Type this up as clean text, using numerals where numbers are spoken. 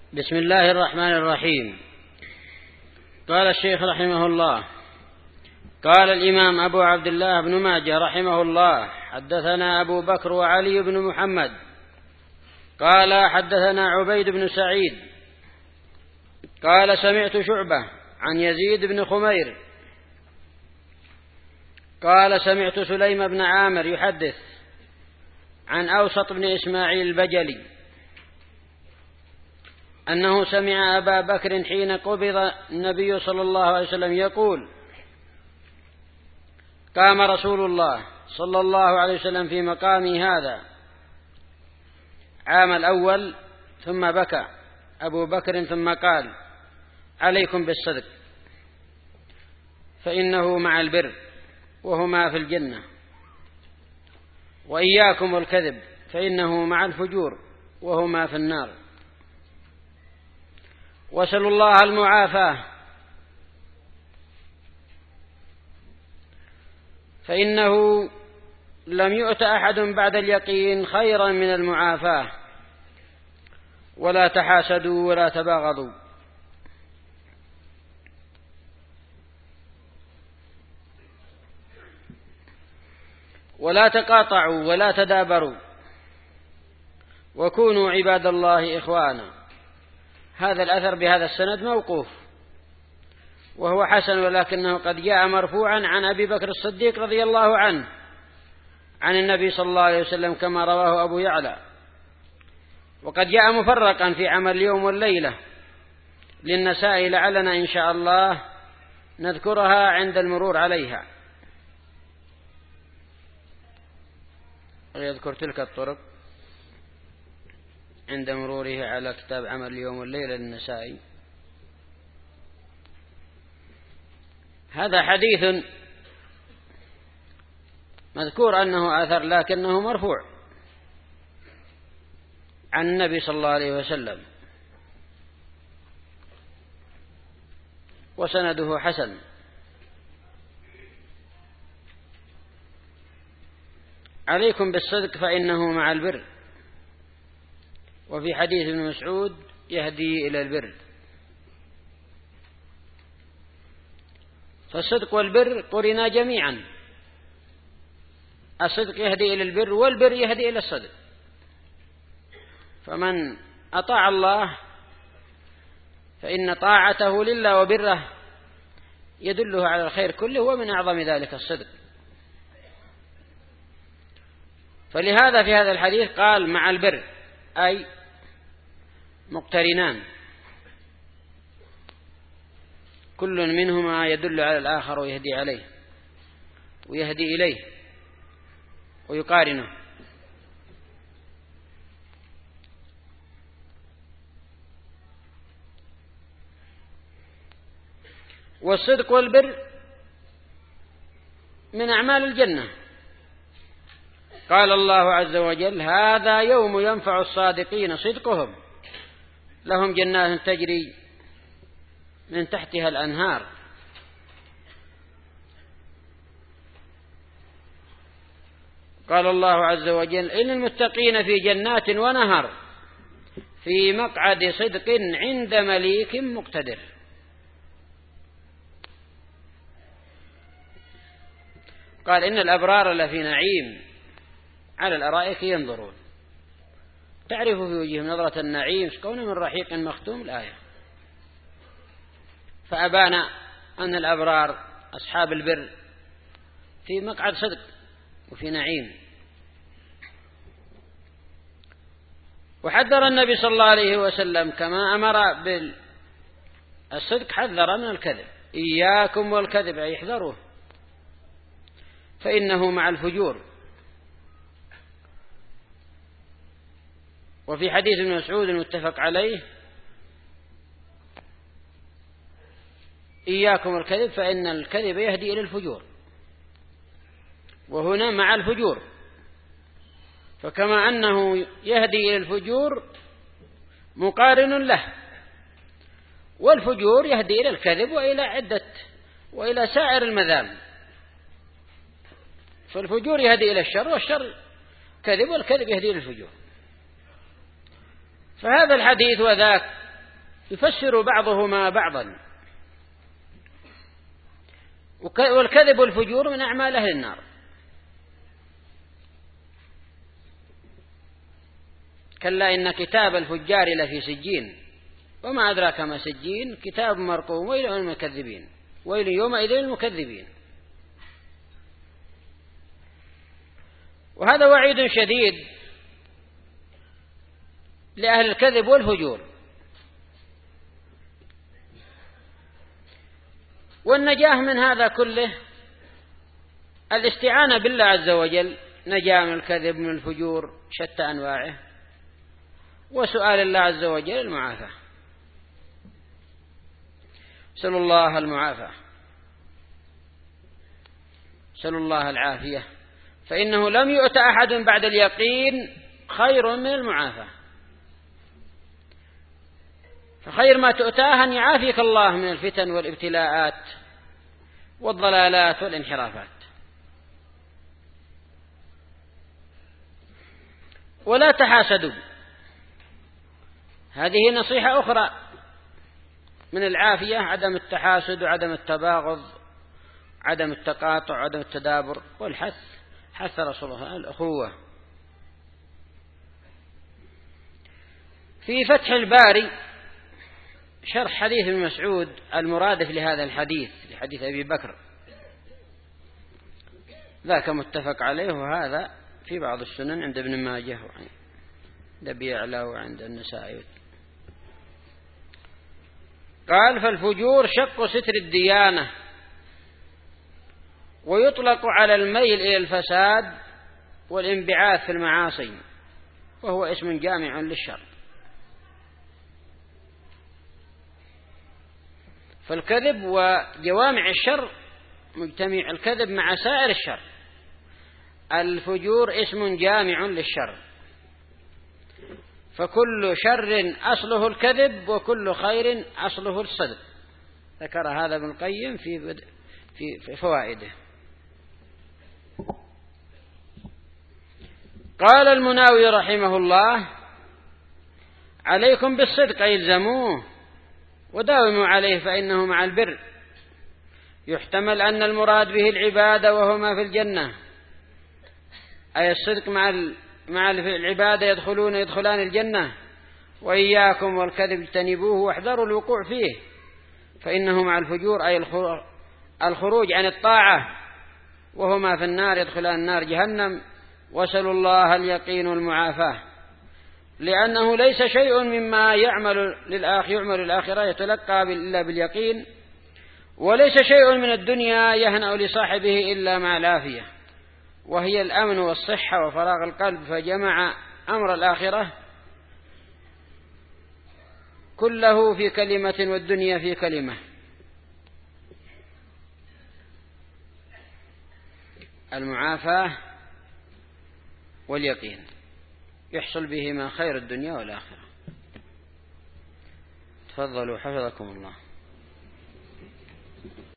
بسم الله الرحمن الرحيم. قال الشيخ رحمه الله: قال الإمام أبو عبد الله بن ماجه رحمه الله: حدثنا أبو بكر وعلي بن محمد قال حدثنا عبيد بن سعيد قال سمعت شعبة عن يزيد بن خمير قال سمعت سليم بن عامر يحدث عن أوسط بن إسماعيل البجلي أنه سمع أبا بكر حين قبض النبي صلى الله عليه وسلم يقول: قام رسول الله صلى الله عليه وسلم في مقامي هذا عام الأول ثم بكى أبو بكر ثم قال: عليكم بالصدق فإنه مع البر وهما في الجنة، وإياكم والكذب فإنه مع الفجور وهما في النار، واسألوا الله المعافاة فإنه لم يؤت أحد بعد اليقين خيرا من المعافاة، ولا تحاسدوا ولا تباغضوا. ولا تقاطعوا ولا تدابروا، وكونوا عباد الله إخوانا. هذا الأثر بهذا السند موقوف وهو حسن، ولكنه قد جاء مرفوعا عن أبي بكر الصديق رضي الله عنه عن النبي صلى الله عليه وسلم كما رواه أبو يعلى، وقد جاء مفرقا في عمل اليوم والليلة للنساء، لعلنا إن شاء الله نذكرها عند المرور عليها. ويذكر تلك الطرق عند مروره على كتاب عمل اليوم والليلة للنساء. هذا حديث مذكور أنه أثر لكنه مرفوع عن النبي صلى الله عليه وسلم، وسنده حسن. عليكم بالصدق فإنه مع البر، وفي حديث ابن مسعود يهدي إلى البر. فالصدق والبر قرنا جميعا، الصدق يهدي إلى البر والبر يهدي إلى الصدق. فمن أطاع الله فإن طاعته لله وبره يدله على الخير كله، ومن أعظم ذلك الصدق. فلهذا في هذا الحديث قال مع البر، أي مقترنان، كل منهما يدل على الآخر ويهدي عليه ويهدي إليه ويقارنه. والصدق والبر من أعمال الجنة. قال الله عز وجل: هذا يوم ينفع الصادقين صدقهم لهم جنات تجري من تحتها الأنهار. قال الله عز وجل: إن المتقين في جنات ونهر في مقعد صدق عند مليك مقتدر. قال: إن الأبرار لفي نعيم على الأرائك ينظرون، تعرف في وجههم نظرة النعيم يسقون من رحيق مختوم. الآية. فأبان أن الأبرار أصحاب البر في مقعد صدق وفي نعيم. وحذر النبي صلى الله عليه وسلم كما أمر بالصدق حذر من الكذب: إياكم والكذب، أي احذروه فإنه مع الفجور. وفي حديث ابن مسعود المتفق عليه: إياكم الكذب فإن الكذب يهدي إلى الفجور، وهنا مع الفجور. فكما أنه يهدي إلى الفجور مقارن له، والفجور يهدي إلى الكذب وإلى سائر المذام. فالفجور يهدي إلى الشر، والشر كذب، والكذب يهدي إلى الفجور. فهذا الحديث وذاك يفسر بعضهما بعضا. والكذب والفجور من أعمال أهل النار. كلا إن كتاب الفجار لفي سجين وما أدراك ما سجين كتاب مرقوم ويل للمكذبين ويل يومئذ للمكذبين. وهذا وعيد شديد لأهل الكذب والفجور. والنجاة من هذا كله الاستعانة بالله عز وجل، نجاة من الكذب من الفجور شتى أنواعه، وسؤال الله عز وجل المعافاة. سأل الله المعافاة، سأل الله العافية، فإنه لم يؤت أحد بعد اليقين خير من المعافاة. فخير ما تؤتاه أن يعافيك الله من الفتن والابتلاءات والضلالات والانحرافات. ولا تحاسدوا، هذه نصيحة أخرى من العافية، عدم التحاسد وعدم التباغض، عدم التقاطع، عدم التدابر، والحث حث رسول الله الأخوة. في فتح الباري شرح حديث ابن مسعود المرادف لهذا الحديث، لحديث أبي بكر، ذاك متفق عليه، وهذا في بعض السنن عند ابن ماجه وعند أبي يعلى وعند النسائي. قال: فالفجور شق ستر الديانة، ويطلق على الميل إلى الفساد والانبعاث في المعاصي، وهو اسم جامع للشر. فالكذب وجوامع الشر مجتمع الكذب مع سائر الشر. الفجور اسم جامع للشر، فكل شر أصله الكذب وكل خير أصله الصدق. ذكر هذا ابن القيم في فوائده. قال المناوي رحمه الله: عليكم بالصدق، يلزموه وداوموا عليه فإنه مع البر. يحتمل أن المراد به العبادة وهو ما في الجنة، أي الصدق مع العبادة يدخلان الجنة. وإياكم والكذب اجتنبوه واحذروا الوقوع فيه، فإنه مع الفجور أي الخروج عن الطاعة، وهما في النار يدخلان النار جهنم. وسلوا الله اليقين والمعافاة، لأنه ليس شيء مما يعمل للآخرة يتلقى إلا باليقين، وليس شيء من الدنيا يهنأ لصاحبه إلا مع العافية، وهي الأمن والصحة وفراغ القلب. فجمع أمر الآخرة كله في كلمة والدنيا في كلمة. المعافاة واليقين يحصل بهما خير الدنيا والآخرة. تفضلوا حفظكم الله.